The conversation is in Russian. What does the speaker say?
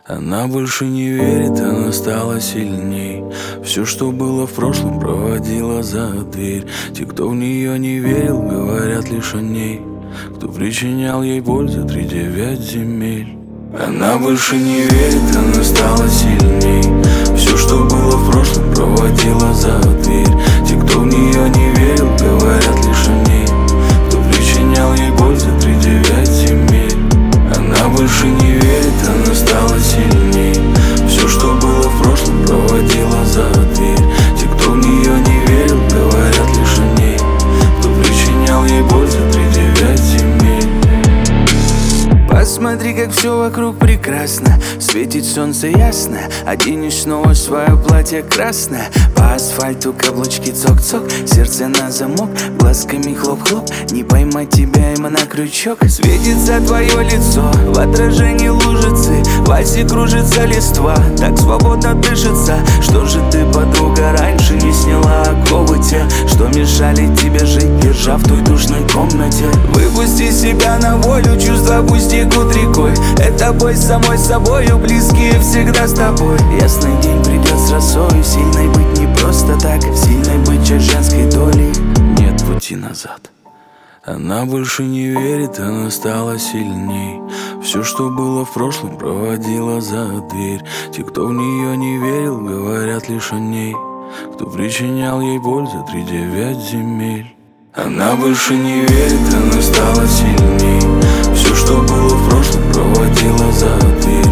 Она больше не верит, она стала сильней. Все, что было в прошлом, проводила за дверь. Те, кто в нее не верил, говорят лишь о ней. Кто причинял ей боль за 3-9 земель. Она больше не верит, она стала сильней. Все, что было в прошлом, проводила за дверь. Те, кто в нее не верил, говорят лишь о ней. Кто причинял ей боль за 3-9 земель. Она больше не верит, она стала сильней. Все, что было в прошлом, проводила за дверь. Те, кто в нее не верил, говорят лишь о ней. Кто причинял ей боль за 3-9 земель. Посмотри, как все вокруг прекрасно. Светит солнце ясно. Оденешь снова свое платье красное. По асфальту каблучки цок-цок. Сердце на замок, глазками хлоп-хлоп. Не поймать тебя им на крючок. Светится твое лицо, в отражении лужицы. В вальсе кружится листва, так свободно дышится. Что же ты, подруга, раньше не сняла оковы те, что мешали тебе жить, держа в той душной комнате? Выпусти себя на волю, чувства пусть текут рекой. Это бой с самой собою, близкие всегда с тобой. Ясный день придет с росою, сильной быть не просто так. Сильной быть часть женской доли, нет пути назад. Она больше не верит, она стала сильней. Все, что было в прошлом, проводила за дверь. Те, кто в нее не верил, говорят лишь о ней. Кто причинял ей боль за 3-9 земель. Она больше не верит, она стала сильней. Все, что было в прошлом, проводила за дверь.